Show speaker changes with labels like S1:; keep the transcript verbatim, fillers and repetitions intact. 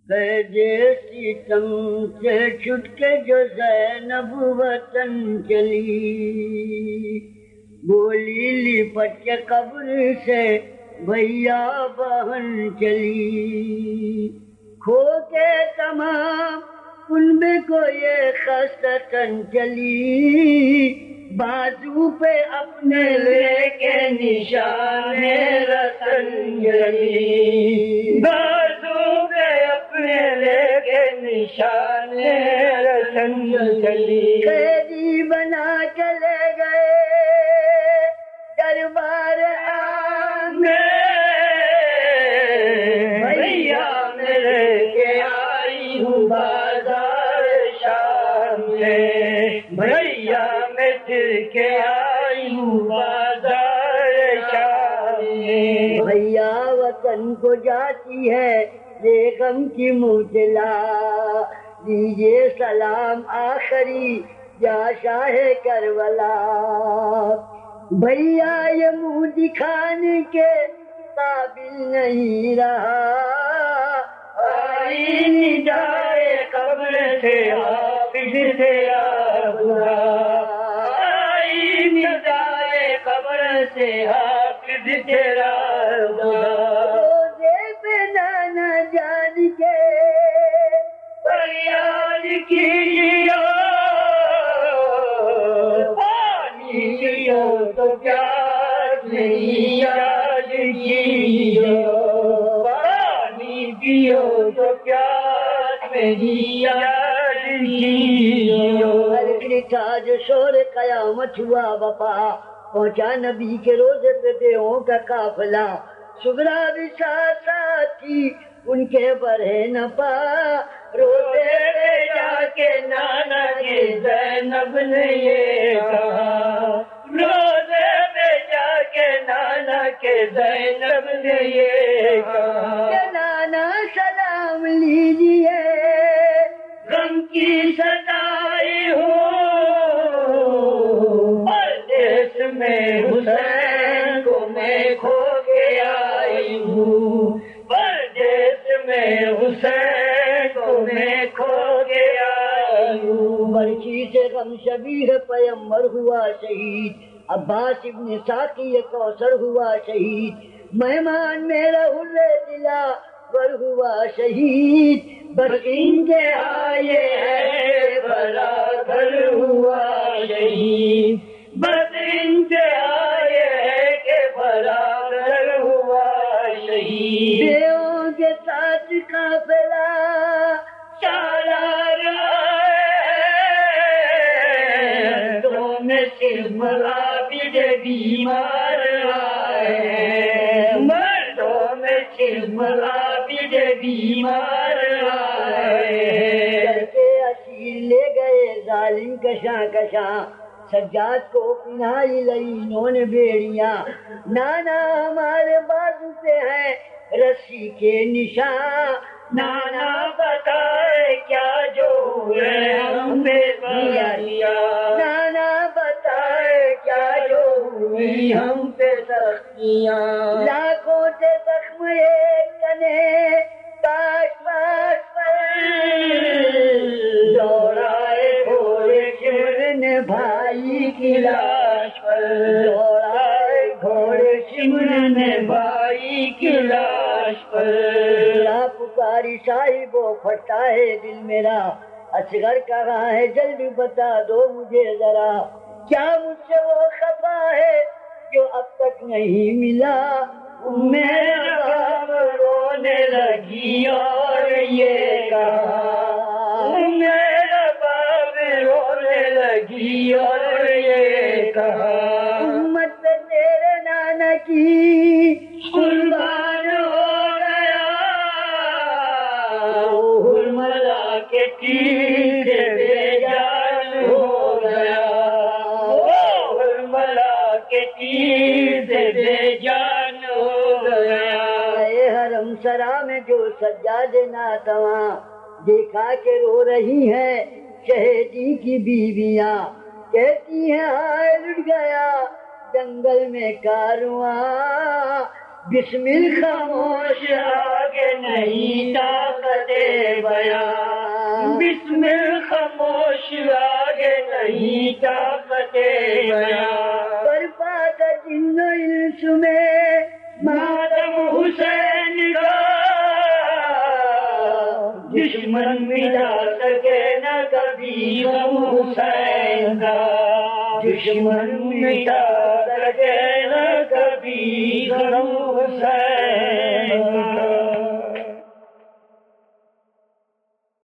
S1: سیتم سے چھٹ کے جو زینب وطن چلی، بولی لپٹ کے قبر سے بھیا بہن چلی، کھو کے تمام کنب کو یہ خستتن چلی، بازو پہ اپنے لے کے نشان رتن چلی، بازو پہ اپنے لے کے نشان رتن چلی، قیدی بنا کے لے گئے دربار عام میں، بھیا میں لے کے آئی ہوں بازار شام سے، بھیا میں پھر کے آئی ہوں بازار شام میں، بھیا وطن کو جاتی ہے یہ غم کی مطلع، دیجیے سلام آخری یا شاہ کربلا، بھیا یہ منہ دکھانے کے قابل نہیں رہا، آئی ندائے قبر سے حافظ تیرا خدا، آئی ندائے قبر سے حافظ تیرا خدا، روزے پہ نانا جان کے فریاد کیجیے، پانی پیو تو پیاس نہیں یاد کیجیے، پانی پیو تو پیاس نہیں یاد کیجیے، جو شور قیامت ہوا وفا، پہنچا نبی کے روزے پہ بیوں کا قافلہ، شبرا بھی ساتھ ساتھ تھی ان کے برہے نہ پا، روزے پہ جا کے نانا کے زینب نے یہ کہا، روزے پہ جا کے نانا کے زینب نے یہ کہا کہ نانا سلام لیجیے، غم کی ستائی ہو پردیس میں حسین کو میں کھو کے آئی ہوں، پردیس میں حسین کو میں کھو کے آئی ہوں، برچی سے غم شبیہ پیمبر ہوا شہید، عباس ابن ساقی کوثر ہوا شہید، مہمان میرا حرے دلا ور ہوا شہید، بس ان کے آئے ہے بڑا گھر ہوا شہید، بس ان کے آئے ہے کہ بڑا گھر ہوا شہید، بیوں کے ساتھ قافلہ سالار آئے، تو میں صرف عابد بیمار آئے، مردوں میں صرف عابد بیمار آئے، کے اسیر لے گئے ظالم کشاں کشاں، سجاد کو پنائی لئی انہوں نے بیڑیاں، نانا ہمارے بازو پہ ہے رسی کے نشان، نانا بتائے کیا جو ہوئے ہم نے کیا، نانا بتائے کیا جو ہوئی ہم پہ سختیاں، لاکھوں سے زخم ایک کنے پاس پاس پر، دوڑائے گھوڑے شمر نے بھائی کی لاش پر، دوڑائے گھوڑے شمر نے بھائی کی لاش پر، پکاری صاحب وہ پھٹا ہے دل میرا، اصغر کہاں ہے جلدی بتا دو مجھے ذرا، کیا مجھ سے وہ خفا ہے جو اب تک نہیں ملا، میرا باپ رونے لگی اور یہ کہا، میرا باپ رونے لگی اور یہ کہا، امت پہ تیرے نانا کی قربان ہو گیا، حرملا کے تیر سے بے جان ہو گیا، حرملا کے تیر سے بے جان ہو گیا، اے حرم سرا میں جو سجاد ناتواں، دیکھا کہ رو رہی ہیں شہیدی کی بیویاں، کہتی ہیں ہائے لٹ گیا جنگل میں کارواں، بسمل خاموش آگے نہیں طاقت بیان، بسمل خاموش آگے نہیں طاقت بیان، برپا جن و انس میں ماتم حسین کا، دشمن ملا سکے نہ کبھی غم حسین کا، دشمن مٹا سکے نہ کبھی غم حسین